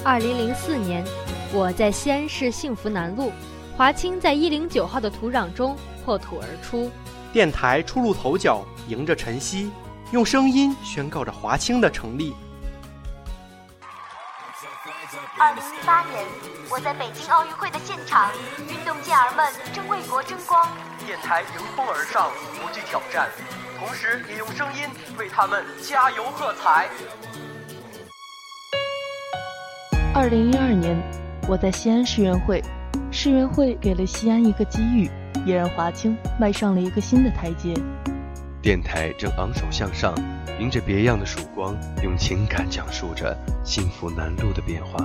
2004年，我在西安市幸福南路，华清在109号的土壤中破土而出。 电台初露头角，迎着晨曦，用声音宣告着华清的成立。 2018年，我在北京奥运会的现场，运动健儿们正为国争光。 电台迎风而上，不惧挑战，同时也用声音为他们加油喝彩。 2012年，我在西安世运会，世运会给了西安一个机遇，也让华清迈上了一个新的台阶。 电台正昂首向上，迎着别样的曙光，用情感讲述着幸福南路的变化。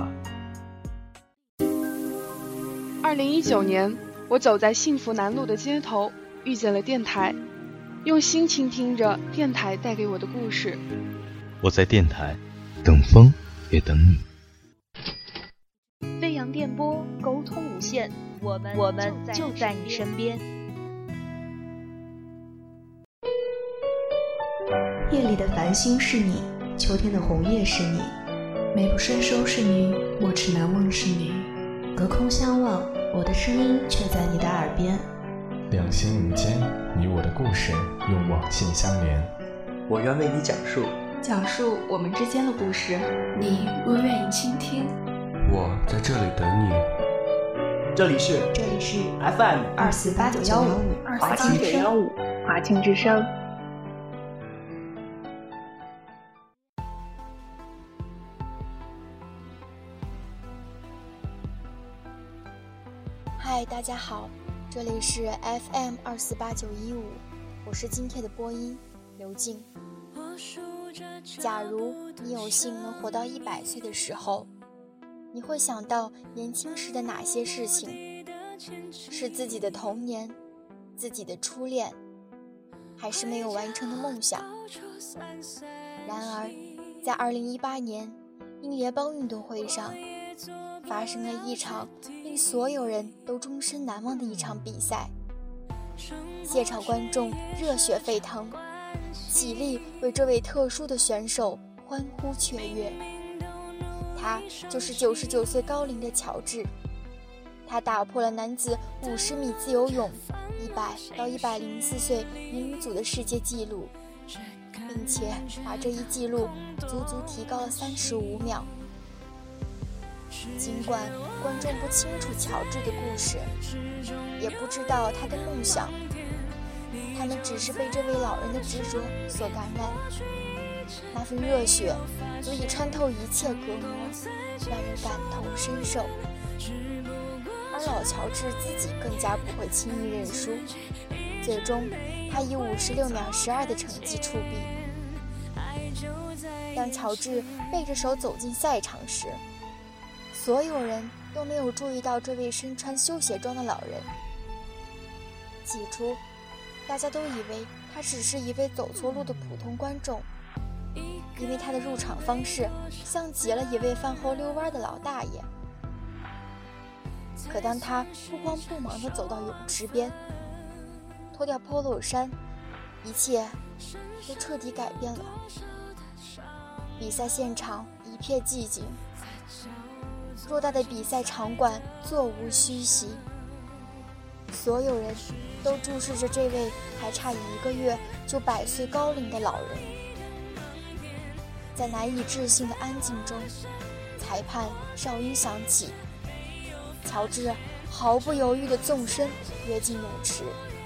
2019年，我走在幸福南路的街头，遇见了电台，用心倾听着电台带给我的故事。 我在电台等风也等你。 飞扬电波，沟通无限，我们就在你身边。 夜里的繁星是你，秋天的红叶是你，美不胜收是你，莫齿难忘是你。隔空相望，我的声音却在你的耳边。 两心无间，你我的故事用网线相连。 我愿为你讲述我们之间的故事，你若愿意倾听。 我在这里等你。 这里是 FM 24895 华清915，华清之声。 嗨，大家好，这里是 FM 24895，我是今天的播音刘静。假如你有幸能活到100岁的时候，你会想到年轻时的哪些事情？是自己的童年，自己的初恋，还是没有完成的梦想？然而，在2018年因联邦运动会上，发生了一场令所有人都终身难忘的一场比赛。现场观众热血沸腾，起立为这位特殊的选手欢呼雀跃。他就是99岁高龄的乔治，他打破了男子50米自由泳100到104岁女组的世界纪录，并且把这一纪录足足提高了35秒。尽管观众不清楚乔治的故事，也不知道他的梦想，他们只是被这位老人的执着所感染。那份热血足以穿透一切隔膜，让人感同身受。而老乔治自己更加不会轻易认输，最终他以56秒12的成绩出比。当乔治背着手走进赛场时，所有人都没有注意到这位身穿休闲装的老人。起初大家都以为他只是一位走错路的普通观众，因为他的入场方式像极了一位饭后遛弯的老大爷。可当他不慌不忙地走到泳池边，脱掉 polo 衫，一切都彻底改变了。比赛现场一片寂静，偌大的比赛场馆座无虚席，所有人都注视着这位还差1个月就100岁高龄的老人。在难以置信的安静中，裁判哨音响起，乔治毫不犹豫地纵身跃进泳池，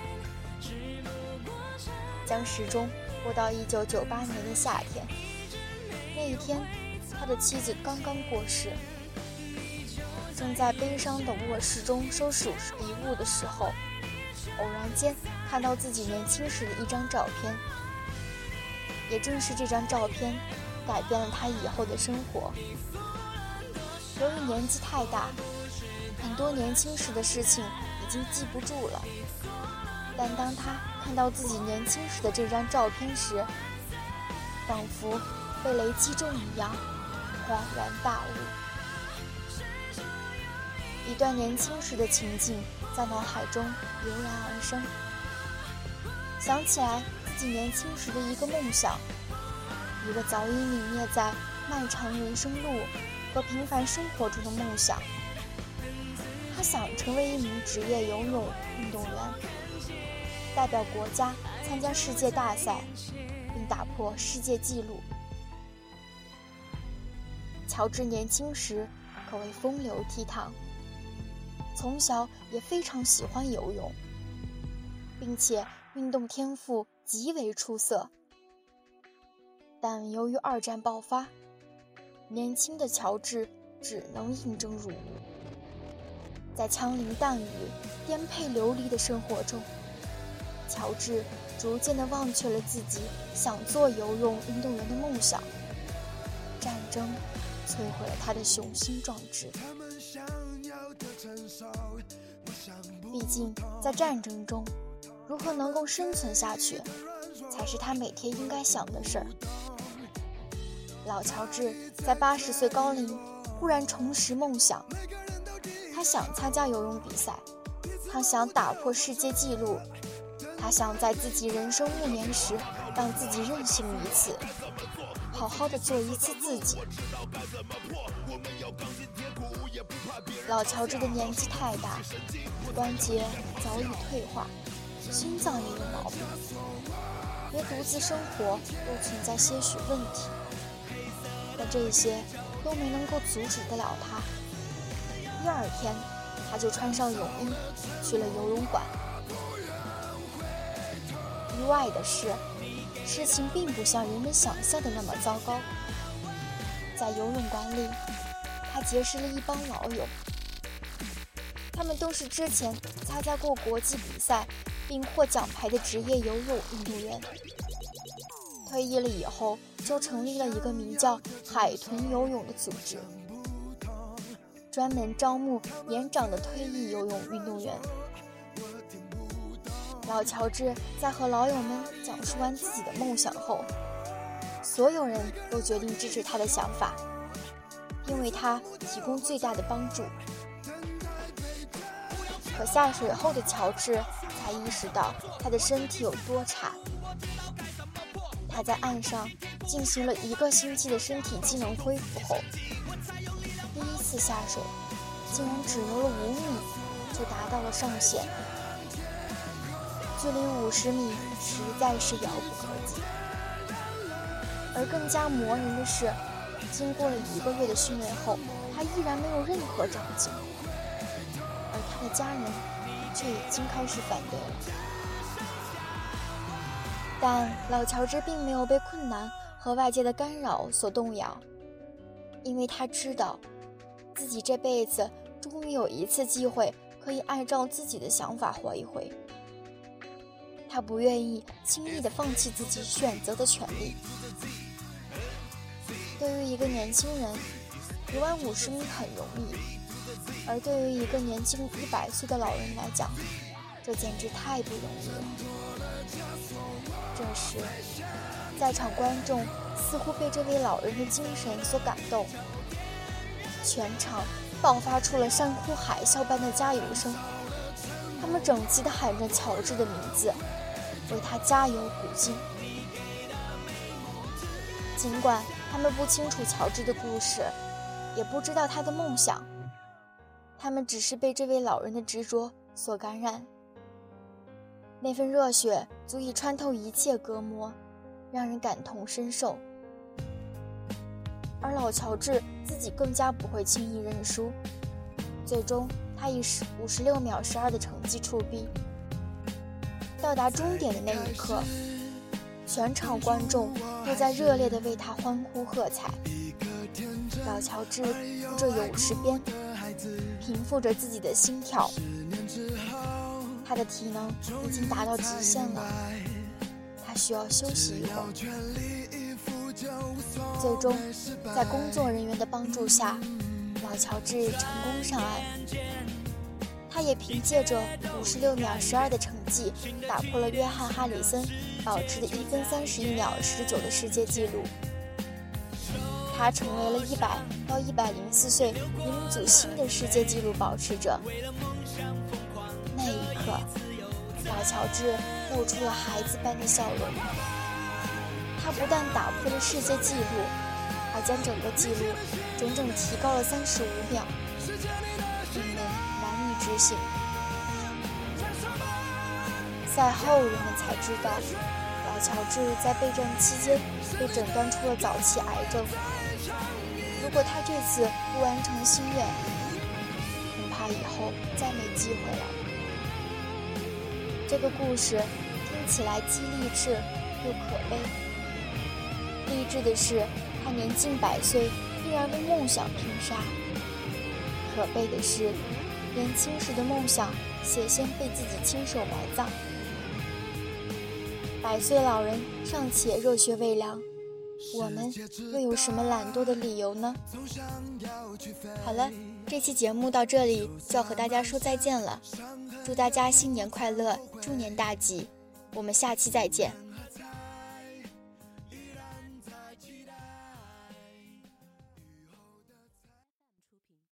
将时钟拨到1998年的夏天。那一天，他的妻子刚刚过世，正在悲伤的卧室中收拾遗物的时候，偶然间看到自己年轻时的一张照片。也正是这张照片改变了他以后的生活。由于年纪太大，很多年轻时的事情已经记不住了，但当他看到自己年轻时的这张照片时，仿佛被雷击中一样，恍然大悟。一段年轻时的情景在脑海中油然而生，想起来自己年轻时的一个梦想，一个早已泯灭在漫长人生路和平凡生活中的梦想。他想成为一名职业游泳运动员，代表国家参加世界大赛，并打破世界纪录。乔治年轻时可谓风流倜傥，从小也非常喜欢游泳，并且运动天赋极为出色。但由于二战爆发，年轻的乔治只能应征入伍。在枪林弹雨、颠沛流离的生活中，乔治逐渐地忘却了自己想做游泳运动员的梦想。战争摧毁了他的雄心壮志。毕竟在战争中，如何能够生存下去，才是他每天应该想的事儿。老乔治在80岁高龄忽然重拾梦想，他想参加游泳比赛，他想打破世界纪录，他想在自己人生暮年时让自己任性一次，好好的做一次自己。老乔治的年纪太大，关节早已退化，心脏也有毛病，连独自生活都存在些许问题，但这些都没能够阻止得了他。第二天，他就穿上泳衣去了游泳馆。意外的是，事情并不像人们想象的那么糟糕。在游泳馆里，他结识了一帮老友，他们都是之前参加过国际比赛并获奖牌的职业游泳运动员。退役了以后，就成立了一个名叫海豚游泳的组织，专门招募年长的退役游泳运动员。老乔治在和老友们讲述完自己的梦想后，所有人都决定支持他的想法，并为他提供最大的帮助。可下水后的乔治才意识到他的身体有多差。他在岸上进行了1个星期的身体机能恢复后，第一次下水竟然只游了5米就达到了上限，距离50米实在是遥不可及。而更加磨人的是，经过了1个月的训练后，他依然没有任何长进，而他的家人却已经开始反对了。但老乔治并没有被困难和外界的干扰所动摇，因为他知道自己这辈子终于有一次机会可以按照自己的想法活一回。他不愿意轻易地放弃自己选择的权利。对于一个年轻人，游完50米很容易，而对于一个年近100岁的老人来讲，这简直太不容易了。这时，在场观众似乎被这位老人的精神所感动，全场爆发出了山呼海啸般的加油声，他们整齐地喊着乔治的名字，为他加油鼓劲。尽管他们不清楚乔治的故事，也不知道他的梦想，他们只是被这位老人的执着所感染。那份热血足以穿透一切隔膜，让人感同身受。而老乔治自己更加不会轻易认输，最终他以56秒12的成绩出臂。到达终点的那一刻，全场观众都在热烈地为他欢呼喝彩。老乔治扶着泳池边，平复着自己的心跳。他的体能已经达到极限了，他需要休息一会儿。最终，在工作人员的帮助下，老乔治成功上岸。他也凭借着56秒12的成绩，打破了约翰·哈里森保持的1分31秒19的世界纪录。他成为了100到104岁年龄组新的世界纪录保持者。那一刻，老乔治露出了孩子般的笑容。他不但打破了世界纪录，而将整个记录整整提高了35秒，令人难以置信。赛后人们才知道，老乔治在备战期间被诊断出了早期癌症。如果他这次不完成心愿，恐怕以后再没机会了。这个故事听起来既励志又可悲。励志的是，他年近100岁，依然为梦想拼杀；可悲的是，年轻时的梦想险些被自己亲手埋葬。100岁老人尚且热血未凉，我们又有什么懒惰的理由呢？好了，这期节目到这里就要和大家说再见了，祝大家新年快乐，猪年大吉，我们下期再见。